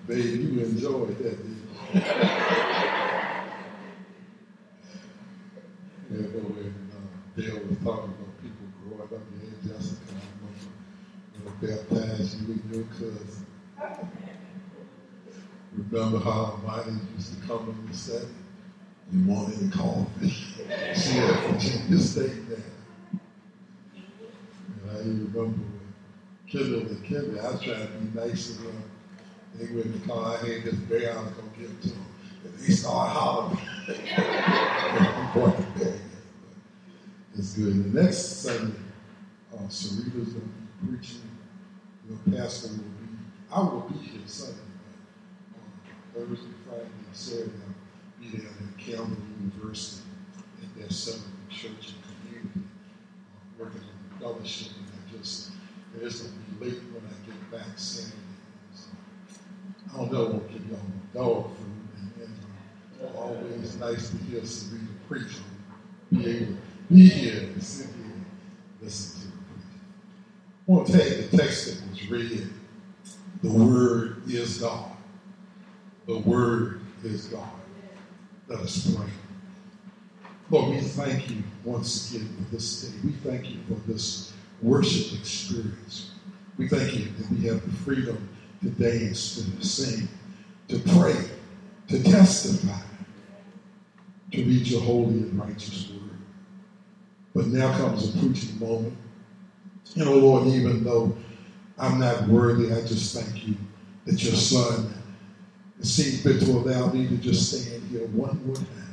Baby, you enjoyed that, didn't you? Yeah, but when Dale was talking about people growing up, yeah, Jessica, I remember baptized you and your cousin. Remember how Monty used to come in and say, you want any coffee? She had Virginia State there. And I even remember when Kendall and Kimmy, I was trying to be nice to them. They went in the car, I had this bear, I was going to give it to them. And they started hollering. It's good. The next Sunday, Sarita's going to be preaching. Your pastor will be, I will be here Sunday, but Thursday, Friday, and Saturday, I'll be there at Campbell University at their Center for Church and Community, working on the fellowship, and it's going to be late when I get back Saturday. So, I don't know what give y'all dog food, and always nice to hear Sarita preach, be able to be here and sit here and listen to the preaching. I want to tell you the text that was read. The Word is God. The Word is God. Let us pray. Lord, we thank you once again for this day. We thank you for this worship experience. We thank you that we have the freedom to dance, to sing, to pray, to testify, to read your holy and righteous word. But now comes a preaching moment. And, oh Lord, even though I'm not worthy, I just thank you that your Son seemed fit to allow me to just stand here one more time.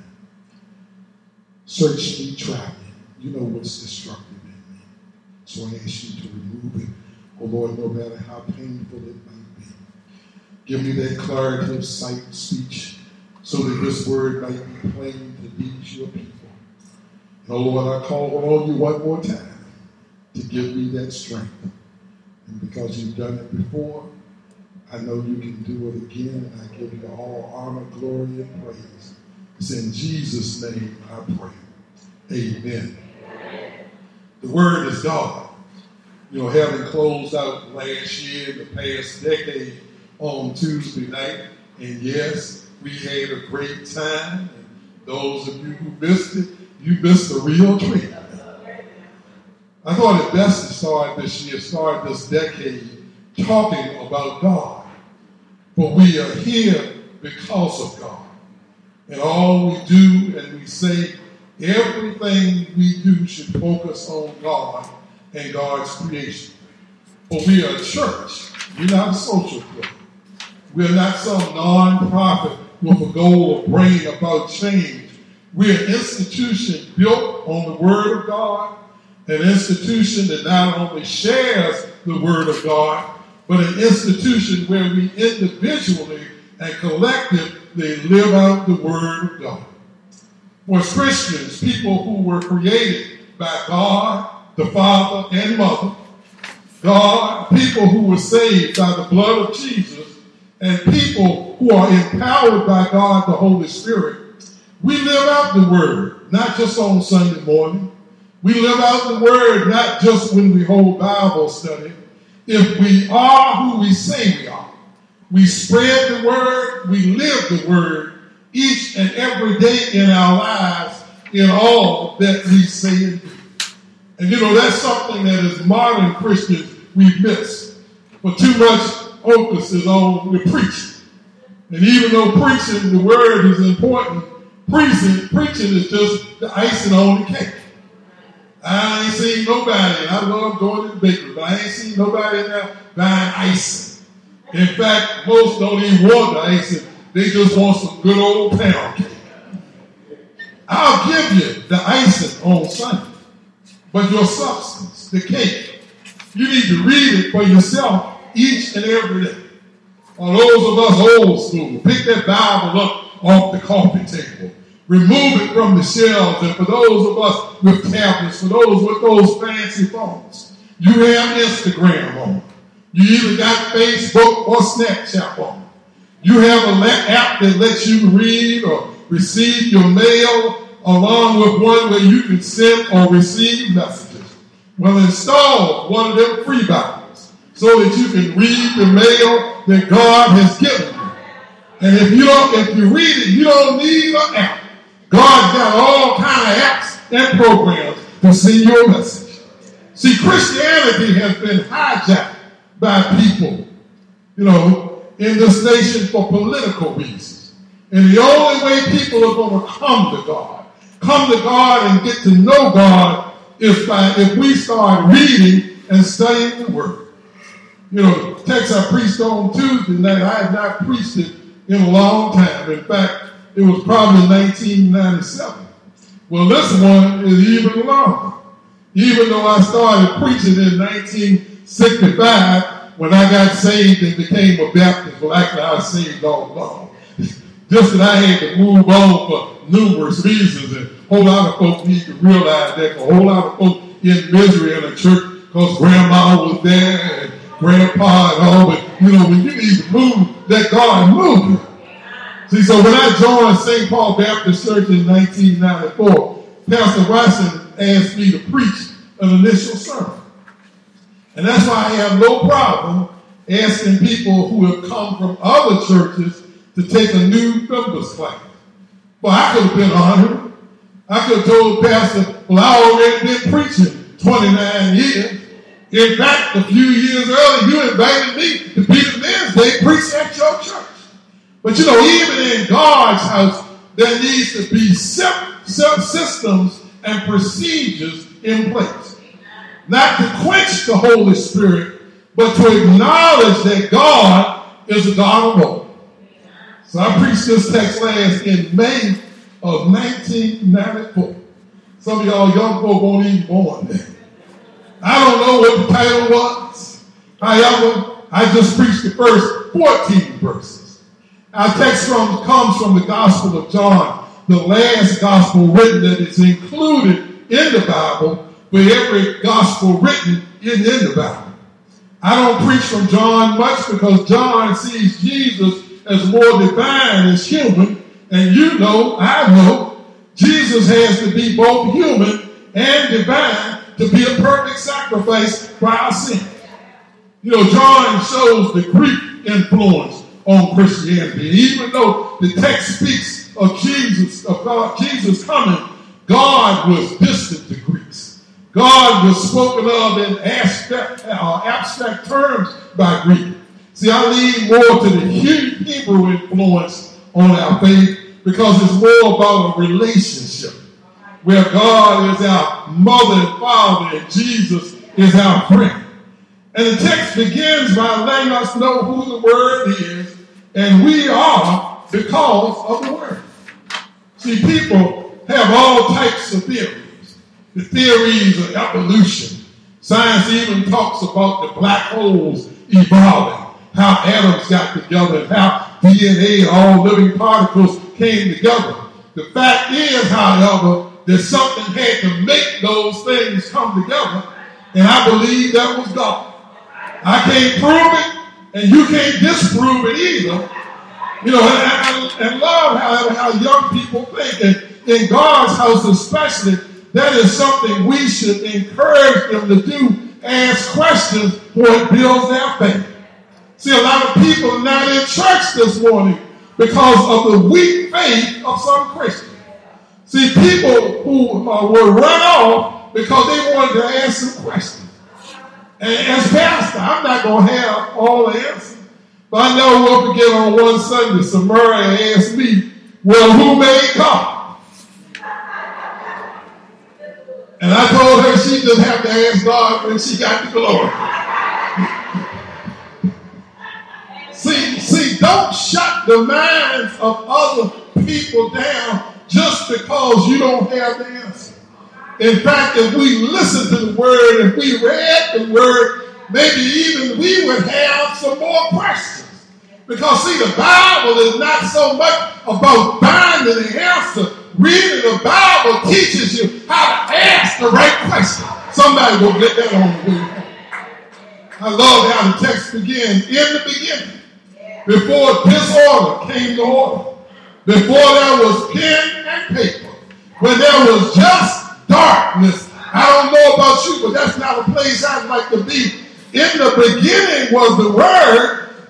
Search me, try me. You know what's destructive in me. So I ask you to remove it. Oh Lord, no matter how painful it might be. Give me that clarity of sight and speech so that this word might be plain to these your people. And oh Lord, I call on you one more time to give me that strength. And because you've done it before, I know you can do it again, and I give you all honor, glory, and praise. It's in Jesus' name I pray. Amen. The Word is God. You know, having closed out last year, the past decade, on Tuesday night, and yes, we had a great time. And those of you who missed it, you missed the real treat. I thought it best to start this decade, talking about God. For we are here because of God. And all we do and we say, everything we do should focus on God and God's creation. For we are a church. We're not a social club. We're not some non-profit with a goal of bringing about change. We're an institution built on the Word of God, an institution that not only shares the Word of God, but an institution where we individually and collectively live out the Word of God. For Christians, people who were created by God, the Father and Mother, God, people who were saved by the blood of Jesus, and people who are empowered by God, the Holy Spirit, we live out the Word, not just on Sunday morning. We live out the Word not just when we hold Bible study. If we are who we say we are, we spread the Word, we live the Word each and every day in our lives in all that we say and do. And you know, that's something that as modern Christians we miss. But too much focus is on the preaching. And even though preaching, the Word is important, preaching is just the icing on the cake. I ain't seen nobody, and I love going to the bakery, but I ain't seen nobody in there buying icing. In fact, most don't even want the icing. They just want some good old pound cake. I'll give you the icing on Sunday, but your substance, the cake, you need to read it for yourself each and every day. For those of us old school, pick that Bible up off the coffee table. Remove it from the shelves, and for those of us with tablets, for those with those fancy phones, you have Instagram on. You either got Facebook or Snapchat on. You have an app that lets you read or receive your mail, along with one where you can send or receive messages. Well, install one of them free Bibles so that you can read the mail that God has given you. And if you read it, you don't need an app. God's got all kind of apps and programs to send you a message. See, Christianity has been hijacked by people, in this nation for political reasons. And the only way people are going to come to God and get to know God is if we start reading and studying the Word. The text I preached on Tuesday night, I have not preached it in a long time. In fact, it was probably 1997. Well, this one is even longer. Even though I started preaching in 1965, when I got saved and became a Baptist. Well, actually, I was saved all along. Just that I had to move on for numerous reasons. And a whole lot of folks need to realize that. A whole lot of folks in misery in the church because grandma was there and grandpa and all. But, when you need to move, let God move you. See, so when I joined St. Paul Baptist Church in 1994, Pastor Watson asked me to preach an initial sermon. And that's why I have no problem asking people who have come from other churches to take a new members class. Well, I could have been honored. I could have told the pastor, well, I already been preaching 29 years. In fact, a few years earlier, you invited me to be the men's day preacher at your church. But even in God's house, there needs to be systems and procedures in place. Not to quench the Holy Spirit, but to acknowledge that God is a God of all. So I preached this text last in May of 1994. Some of y'all young folk weren't even born then. I don't know what the title was. However, I just preached the first 14 verses. Our text comes from the Gospel of John, the last gospel written that is included in the Bible, for every gospel written in the Bible. I don't preach from John much because John sees Jesus as more divine as human. And I know, Jesus has to be both human and divine to be a perfect sacrifice for our sin. John shows the Greek influence on Christianity. Even though the text speaks of Jesus coming, God was distant to Greeks. God was spoken of in abstract terms by Greek. See, I lean more to the Hebrew influence on our faith because it's more about a relationship where God is our mother and father and Jesus is our friend. And the text begins by letting us know who the Word is, and we are because of the Word. See, people have all types of theories. The theories of evolution. Science even talks about the black holes evolving, how atoms got together, and how DNA and all living particles came together. The fact is, however, that something had to make those things come together, and I believe that was God. I can't prove it, and you can't disprove it either. And love how young people think, and in God's house especially, that is something we should encourage them to do, ask questions, for it builds their faith. See, a lot of people are not in church this morning because of the weak faith of some Christians. See, people who were run off because they wanted to ask some questions. And as pastor, I'm not going to have all the answers. But I know we'll forget on one Sunday, Samaria asked me, well, who made God? And I told her she just have to ask God when she got the glory. See, don't shut the minds of other people down just because you don't have the answer. In fact, if we listen to the Word, if we read the Word, maybe even we would have some more questions. Because, see, the Bible is not so much about finding the answer. Reading the Bible teaches you how to ask the right question. Somebody will get that on the way. I love how the text begins. In the beginning, before disorder came to order, before there was pen and paper, when there was just darkness. I don't know about you, but that's not a place I'd like to be. In the beginning was the Word.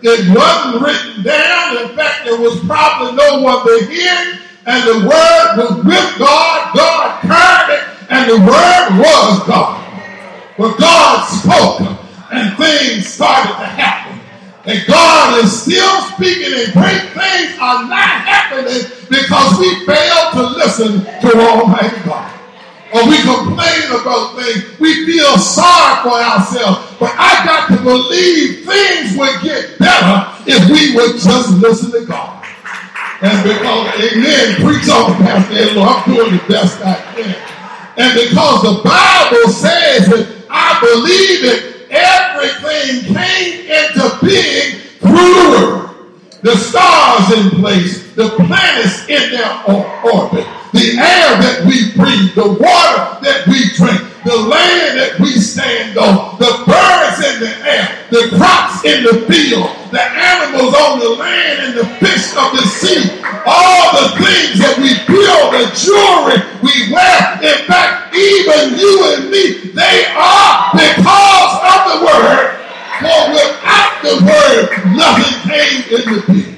It wasn't written down. In fact, there was probably no one to hear it. And the word was with God. God heard it. And the word was God. But God spoke and things started to happen. And God is still speaking and great things are not happening because we failed to listen to Almighty God. Or we complain about things. We feel sorry for ourselves. But I got to believe things would get better if we would just listen to God. And because, amen, preach on, Pastor Lord, I'm doing the best I can. And because the Bible says that I believe it, everything came into being through the word. The stars in place, the planets in their orbit, the air that we breathe, the water that we drink, the land that we stand on, the birds in the air, the crops in the field, the animals on the land and the fish of the sea, all the things that we build, the jewelry we wear. In fact, even you and me, they are because of the word. For without the word, nothing came into being.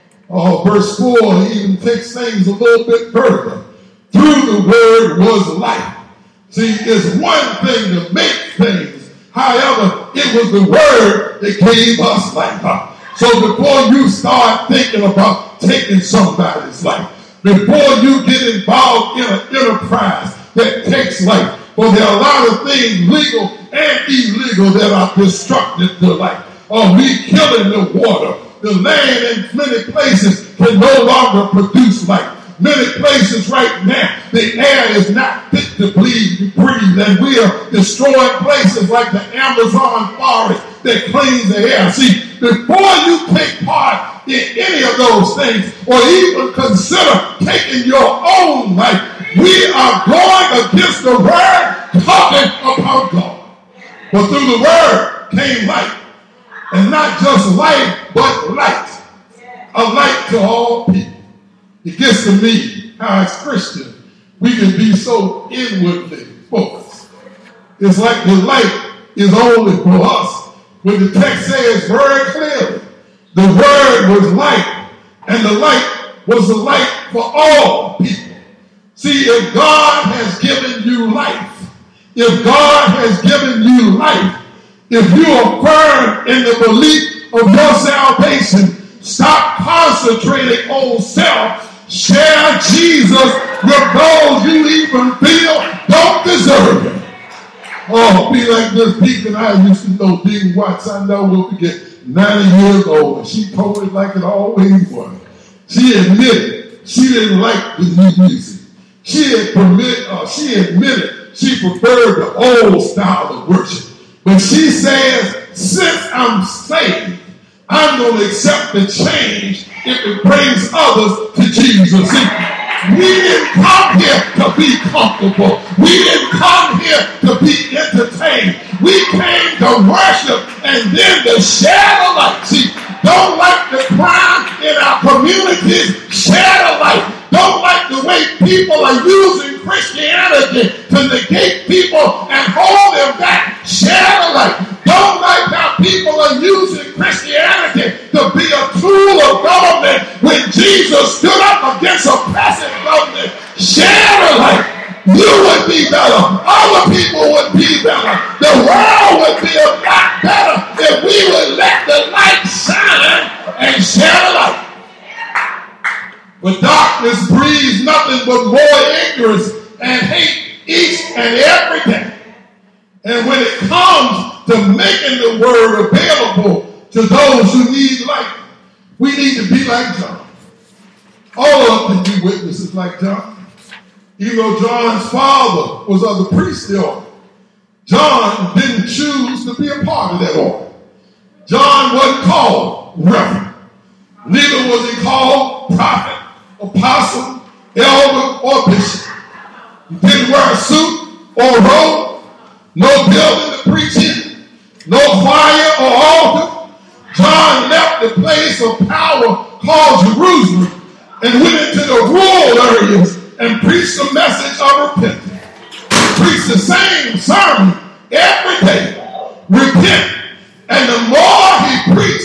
Oh, verse 4 even takes things a little bit further. Through the word was life. See, it's one thing to make things. However, it was the word that gave us life. So before you start thinking about taking somebody's life, before you get involved in an enterprise that takes life, for there are a lot of things, legal and illegal, that are destructive to life. Or we killing the water. The land in many places can no longer produce life. Many places right now, the air is not fit to breathe, and we are destroying places like the Amazon forest that cleans the air. See, before you take part in any of those things, or even consider taking your own life, we are going against the word, talking about God. But through the word came light. And not just light, but light. A light to all people. It gets to me how as Christians we can be so inwardly focused. It's like the light is only for us. When the text says very clearly, the word was light, and the light was the light for all people. See, if God has given you life, if God has given you life, if you are firm in the belief of your salvation, stop concentrating on self. Share Jesus with those you even feel don't deserve it. Oh, be like this deacon I used to know, Deacon Watts. I know we'll get 90 years old, and she told it like it always was. She admitted she didn't like the new music. She admitted she preferred the old style of worship. But she says, since I'm saved, I'm going to accept the change if it brings others to Jesus. See, we didn't come here to be comfortable. We didn't come here to be entertained. We came to worship and then to share the light. See, don't like the crime in our communities, share the light. Don't like the way people are using Christianity to negate people and hold them back, share the light. Don't like how people are using Christianity to be a tool of government when Jesus stood up against oppressive government. Share the light. You would be better. Other people would be better. The world would be a lot better if we would let the light shine and share the light. But darkness breeds nothing but more ignorance and hate each and every day. And when it comes to making the word available to those who need light, we need to be like John. All of us can be witnesses like John. Even though John's father was of the priestly order, John didn't choose to be a part of that order. John wasn't called reverend. Neither was he called prophet, apostle, elder, or bishop. He didn't wear a suit or a robe, no building to preach in, no choir or altar. John left the place of power called Jerusalem and went into the rural areas and preached the message of repentance. Preached the same sermon every day. Repent. And the more he preached,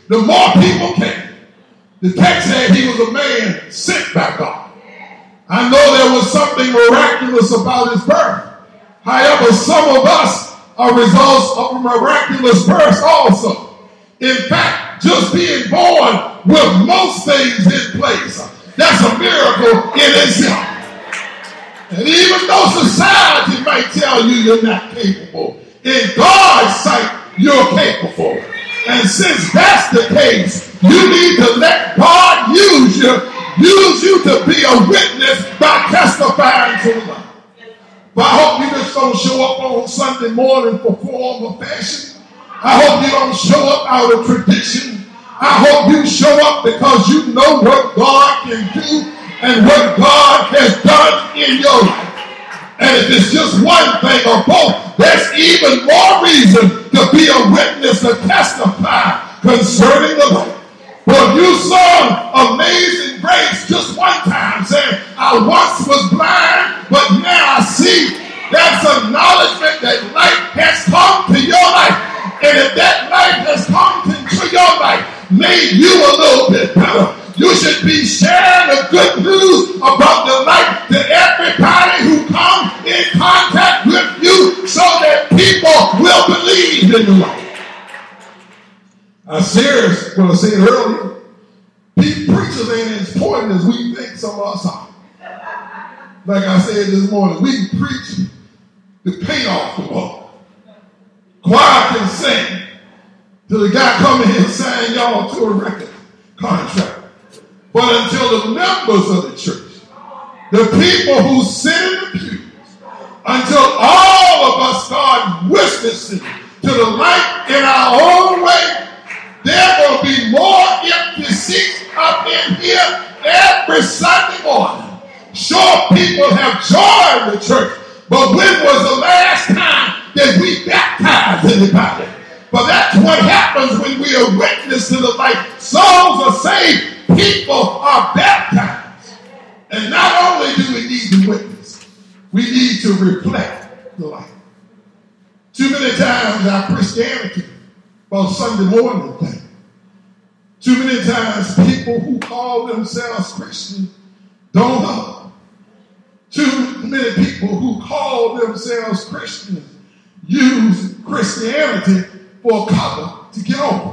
the more people came. The text said he was a man sent by God. I know there was something miraculous about his birth. However, some of us are results of a miraculous birth also. In fact, just being born with most things in place, that's a miracle in itself. And even though society might tell you you're not capable, in God's sight, you're capable. And since that's the case, you need to let God use you to be a witness by testifying to the light. But I hope you just don't show up on Sunday morning for form or fashion. I hope you don't show up out of tradition. I hope you show up because you know what God can do and what God has done in your life. And if it's just one thing or both, there's even more reason to be a witness to testify concerning the light. But you sung Amazing Grace just one time, saying, I once was blind, but now I see. That's acknowledgement that light has come to your life. And if that light has come into your life, made you a little bit better, you should be sharing the good news about the light to everybody who comes in contact with you so that people will believe in the light. I'm serious when I said earlier, preachers ain't as important as we think some of us are. Like I said this morning, we can preach the paint off the wall. Choir can sing till the guy come in and sign y'all to a record contract. But until the members of the church, the people who sit in the pews, until all of us start witnessing to the light in our own way, there will be more empty seats up in here every Sunday morning. Sure, people have joined the church, but when was the last time that we baptized anybody? But that's what happens when we are witness to the light. Souls are saved. People are baptized. And not only do we need to witness, we need to reflect the light. Too many times our Christianity, about Sunday morning thing, too many times people who call themselves Christians don't hug. Too many people who call themselves Christians use Christianity for a cover to get over.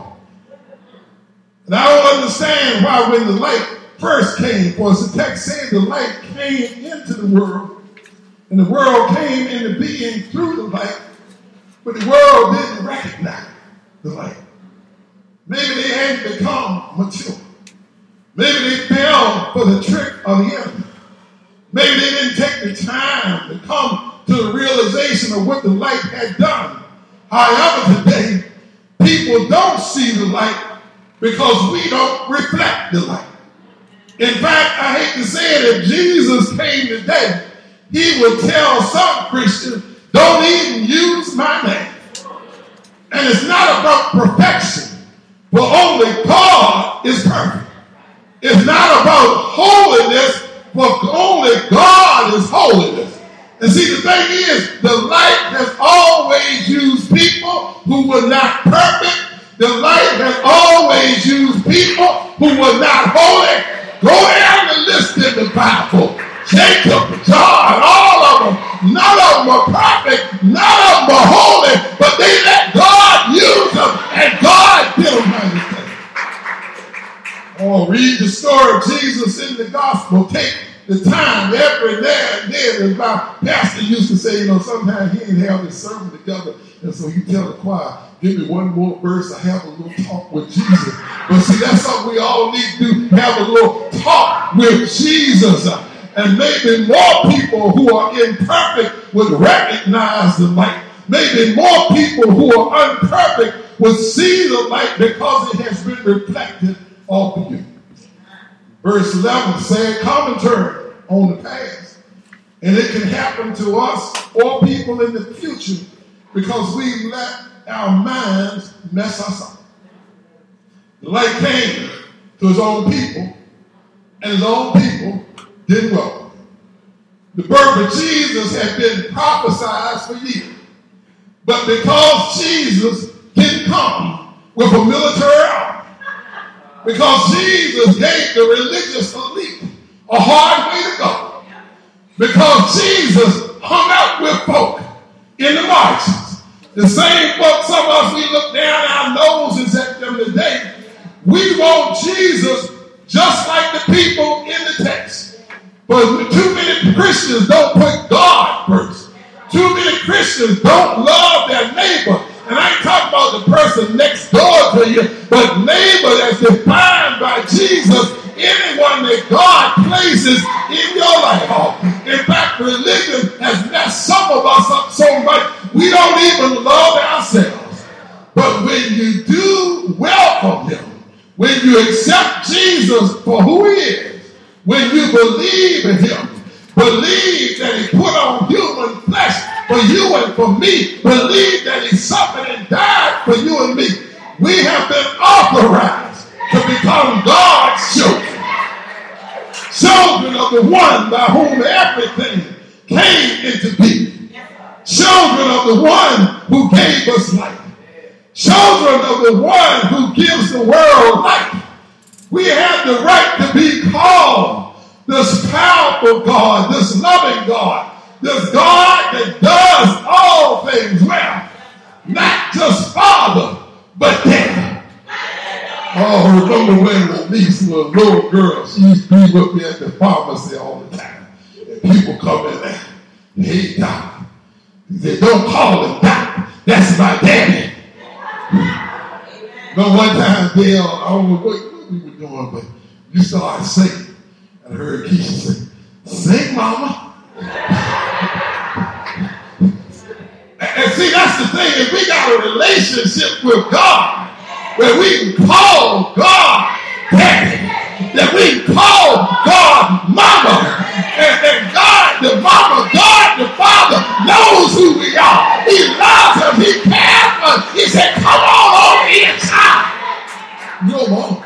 And I don't understand why when the light first came, for as the text said, the light came into the world, and the world came into being through the light, but the world didn't recognize the light. Maybe they hadn't become mature. Maybe they fell for the trick of the enemy. Maybe they didn't take the time to come to the realization of what the light had done. However, today, people don't see the light because we don't reflect the light. In fact, I hate to say it, if Jesus came today, he would tell some Christians, don't even use my name. And it's not about perfection, but only God is perfect. It's not about holiness, but only God is holiness. And see, the thing is, the light has always used people who were not perfect. The light has always used people who were not holy. Go down the list in the Bible. Jacob, John, all of them. None of them are perfect. None of them are holy. But they let God use them. And God did them everything. Oh, read the story of Jesus in the gospel. Take the time every now and then. As my pastor used to say, sometimes he didn't have his sermon together. And so he tell the choir, give me one more verse. I have a little talk with Jesus. But see, that's something we all need to do. Have a little talk with Jesus. And maybe more people who are imperfect would recognize the light. Maybe more people who are imperfect would see the light because it has been reflected off of you. Verse 11 said, commentary on the past. And it can happen to us or people in the future because we let our minds mess us up. The light came to his own people, and his own people didn't welcome him. The birth of Jesus had been prophesied for years. But because Jesus didn't come with a military army, Because Jesus gave the religious elite a hard way to go. Because Jesus hung out with folk in the marches. The same folk, some of us, we look down our noses at them today. We want Jesus just like the people in the text. But too many Christians don't put God first. Too many Christians don't love their neighbor. And I ain't talking about the person next door to you, but neighbor that's defined by Jesus, anyone that God places in your life. In fact, religion has messed some of us up so much, we don't even love ourselves. But when you do welcome him, when you accept Jesus for who he is, when you believe in him, believe that he put on human flesh for you and for me, believe that he suffered and died for you and me, we have been authorized to become God's children. Children of the one by whom everything came into being. Children of the one who gave us life. Children of the one who gives the world life. We have the right to be called this powerful God, this loving God, this God that does all things well. Not just Father, but Daddy. Oh, remember when my niece was a little girl, she used to be with me at the pharmacy all the time. And people come in there, hey, doctor. He said, don't call him doctor. That's my daddy. No, one time, Dale, I don't know what we were doing, but you started singing. I heard Keisha say, sing, mama. And see, that's the thing. If we got a relationship with God, where we can call God daddy, that we can call God mama, and God the mama, God the father knows who we are. He loves us. He cares for us. He said, come on over inside. Your mama.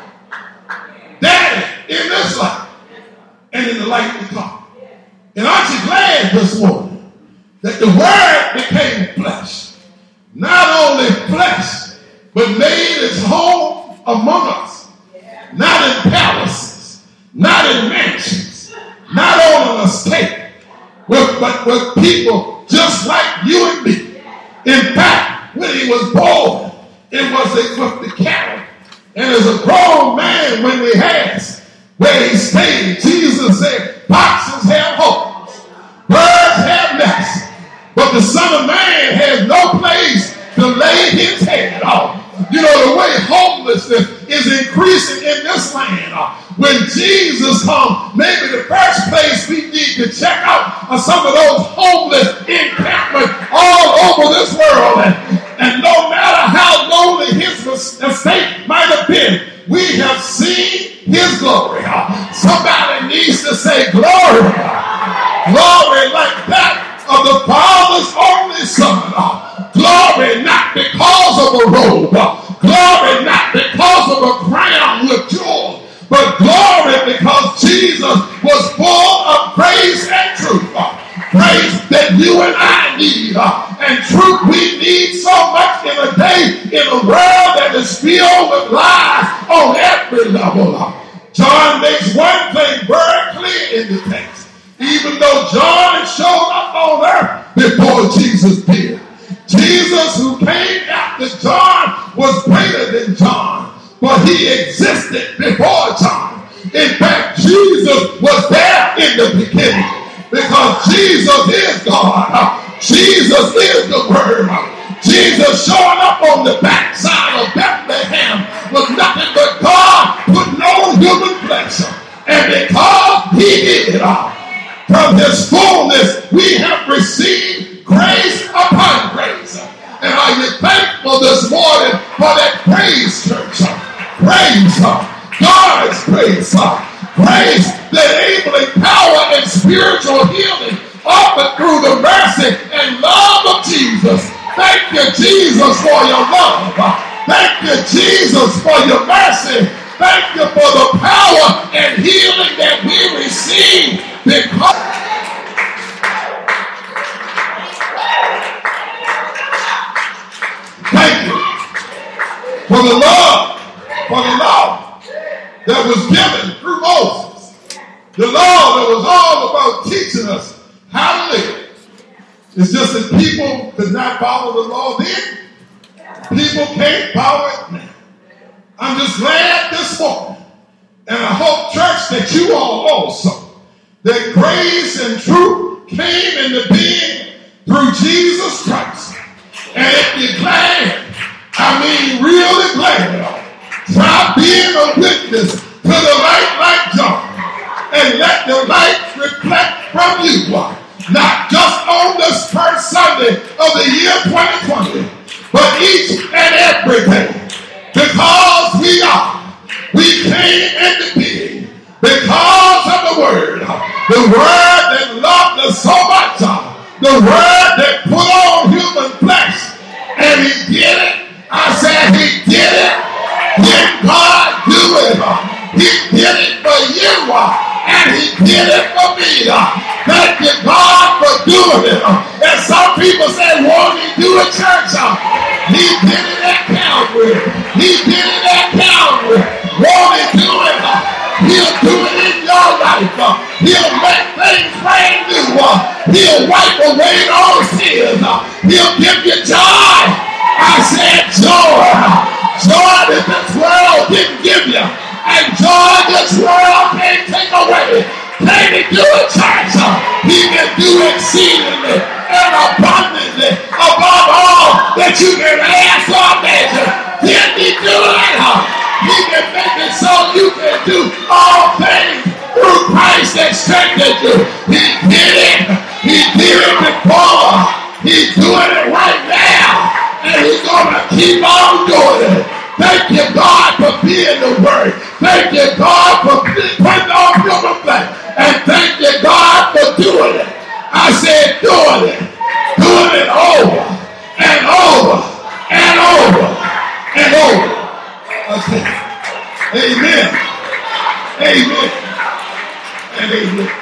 Daddy in this life and in the life to come. And aren't you glad this morning that the word became flesh? Not only flesh, but made its home among us. Not in palaces, not in mansions, not on an estate, but with people just like you and me. In fact, when he was born, it was with the cattle. And as a grown man, when he has where he stayed, Jesus said, foxes have holes, birds have nests, but the Son of Man has no place to lay his head on. You know, the way homelessness is increasing in this land. When Jesus comes, maybe the first place we need to check out are some of those homeless encampments all over this world. And no matter how lonely his estate might have been, we have seen his glory. Somebody needs to say glory. Glory like that of the Father's only Son. Glory not because of a robe. Glory not because of a crown with jewels. But glory because Jesus was full of grace and truth. Grace that you and I need. And truth we need so much in a day, in a world that is filled with lies on every level. John makes one thing very clear in the text. Even though John showed up on earth before Jesus did. Jesus, who came after John, was greater than John, but he existed before John. In fact, Jesus was there in the beginning because Jesus is God. Jesus is the Word. Jesus showing up on the backside of Bethlehem was nothing but God putting on human flesh. And because he did, from his fullness, we have received grace upon grace. And are you thankful this morning for that praise, church? Praise God's grace. Grace, the enabling power and spiritual healing offered through the mercy and love of Jesus. Thank you, Jesus, for your love. Thank you, Jesus, for your mercy. Thank you for the power and healing that we receive because thank you for the love, that was given through Moses. The law that was all about teaching us how to live. It's just that people could not follow the law then. People can't follow it now. I'm just glad this morning, and I hope, church, that you all also, that grace and truth came into being through Jesus Christ. And if you're glad, really glad, try being a witness to the light like John, and let the light reflect from you, not just on this first Sunday of the year 2020, but each and every day, because we came into being because of the Word that loved us so much, the Word that put on human flesh, and He did it. I said He did it. Did God do it? He did it for you, and He did it for me. Thank you, God, for doing it. And some people say, won't He do it, church? He did it at Calvary. He did it at Calvary. Won't He do it? He'll do it in your life. He'll make things brand new. He'll wipe away all sins. He'll give you joy. I said joy. Joy that this world didn't give you. And joy this world can't take away. Can He do it, church? He can do exceedingly and abundantly above all that you can ask or imagine. Can He do it? He can make it so you can do all things through Christ that strengthens you. He did it. He did it before. He's doing it right now. And He's going to keep on doing it. Thank you, God, for being the Word. Thank you, God, for putting on human flesh. And thank you, God, for doing it. I said doing it. Doing it over and over and over and over. Okay. Amen. Amen. And amen.